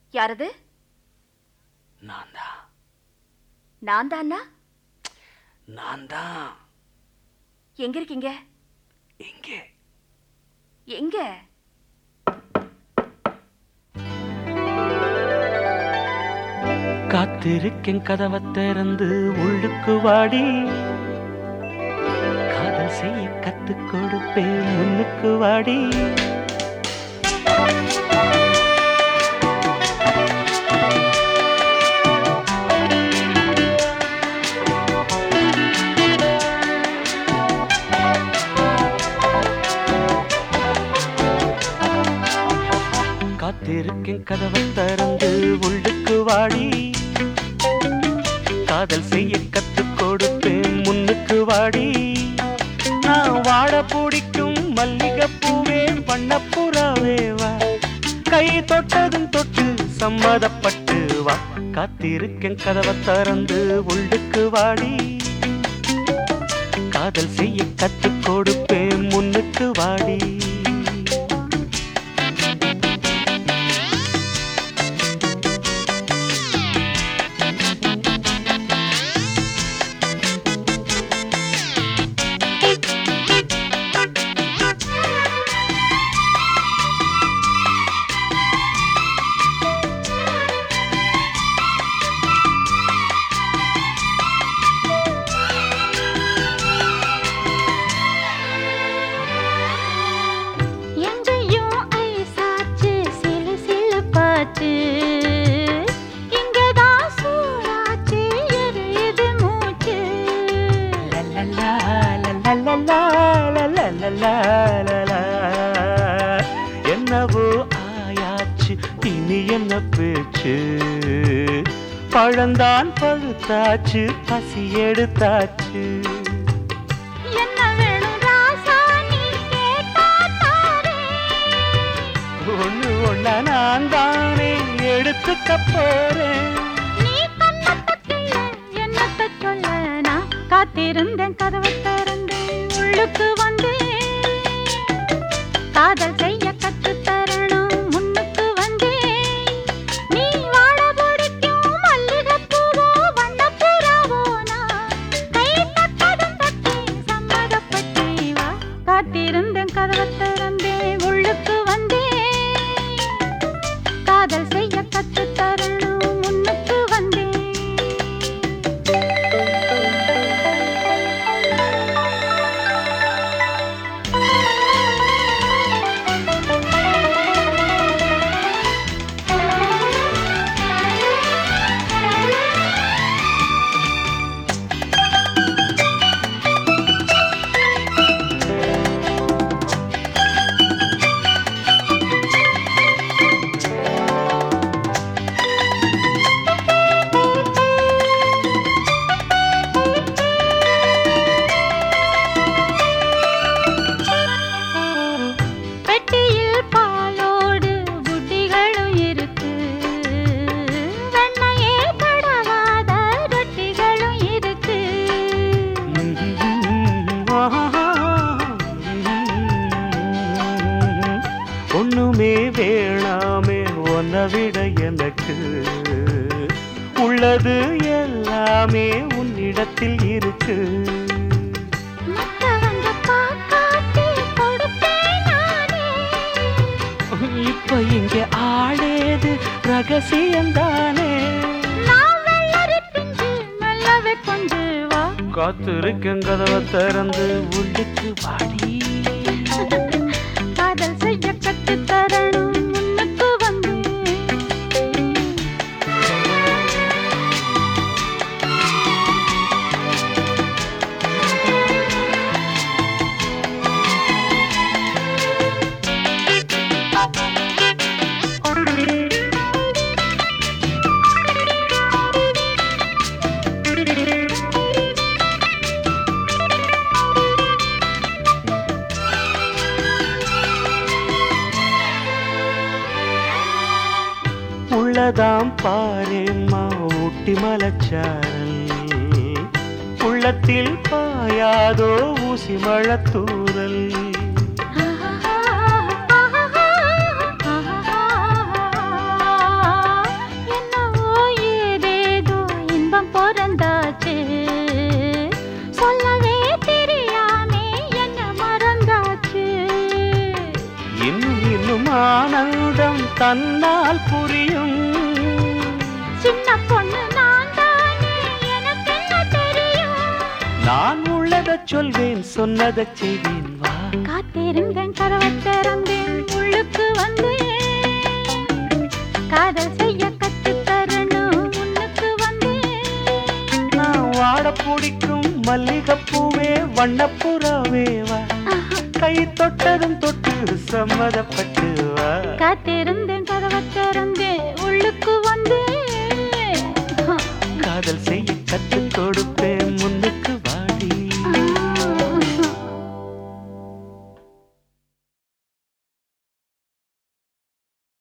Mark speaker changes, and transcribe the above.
Speaker 1: யாரது?
Speaker 2: நான் தான்.
Speaker 1: நான் தானா?
Speaker 2: நான் தான்.
Speaker 1: எங்க இருக்கீங்க?
Speaker 2: எங்கே?
Speaker 1: எங்க?
Speaker 2: காத்திருக்கேன் கதவை திறந்து உள்ளுக்கு வாடி, காதல் செய்ய கத்துக் கொடுப்பேன் முன்னுக்கு வாடி. காத்திருக்கேன் கதவை திறந்து உள்ளுக்கு வாடி, காதல் செய்ய கத்துக் கொடுப்பேன் முன்னுக்கு வாடி. நான் வாழ பிடிக்கும் மல்லிகைப்பூவே வண்ணப்புறாவே வா, கை தொட்டதும் தொட்டு சம்மதப்பட்டு வா. காத்திருக்கேன் கதவை திறந்து உள்ளுக்கு வாடி, காதல் செய்ய கத்துக் கொடுப்பேன் முன்னுக்கு வாடி. என்னவோ ஆயாச்சு இனி என்ன பேச்சு, பழந்தான் பழுத்தாச்சு பசி எடுத்தாச்சு.
Speaker 3: என்ன வேணும் ராசா நீ கேட்டாரே,
Speaker 2: ஒண்ணு ஒண்ணா நான் தானே எடுத்துக்க போறேன்.
Speaker 3: நீ கண்ணத்தக்கில்ல என்னத்த சொல்ல, நான் காத்திருந்தேன் கதவை திறந்து உள்ளுக்கு வந்து, காதல் செய்ய கத்து தரணும் முன்னுக்கு வந்து. நீ வாழ பிடிக்கும் மல்லிகைப்பூவோ வண்ணப்புறாவோ, நான் கை தட்டதும் தட்டி சம்மதப்பட்டு வா. காத்திருந்தேன் கதவை திறந்து உள்ளுக்கு வந்து, காதல் செய்ய கத்து தரணும் முன்னுக்கு வந்து. பெட்டியில் பாலோடு புட்டிகளும் இருக்கு, வெண்ணையே படவாத ரொட்டிகளும் இருக்கு.
Speaker 2: ஒண்ணுமே வேணாமே உன்னை விட எனக்கு, உள்ளது எல்லாமே உன்னிடத்தில் இருக்கு.
Speaker 3: மத்தவங்க பாக்காட்டி கொடுப்பேன் நானே,
Speaker 2: இப்ப இங்க ஆளேது ரகசியம்தானே.
Speaker 3: நான் வெள்ளரி பிஞ்சு மெல்லவே கொண்டு வா.
Speaker 2: காத்திருக்கேன் கதவை திறந்து உள்ளுக்கு வாடி,
Speaker 3: காதல் செய்ய கத்து தரணும் முன்னுக்கு வந்து.
Speaker 2: உள்ளதாம் பாரேம்மா ஊட்டி மலச்சாரல், உள்ளத்தில் பாயாதோ ஊசி மழத்தூரல். தன்னால் புரியும்.
Speaker 3: சின்ன பொண்ணு நான் தானே, எனக்கு என்ன தெரியும்?
Speaker 2: நான் உள்ளதை சொல்வேன், சொன்னதை செய்வேன். வா
Speaker 3: காத்திருந்தேன், கதவை திறந்தேன், உள்ளுக்கு வந்தேன். காதல் செய்ய கற்றுத் தரணும், முன்னுக்கு வந்தேன்.
Speaker 2: நான் வாட பிடிக்கும் மல்லிகைப்பூவே, வண்ணப்புறாவே வா. கை தொட்டதும் தொட்டு சம்மதப்பட்டு வா.
Speaker 3: காத்திருந்தேன், கதவை திறந்தேன், உள்ளுக்கு வந்தேன்.
Speaker 2: காதல் செய்ய கற்றுக்கோ.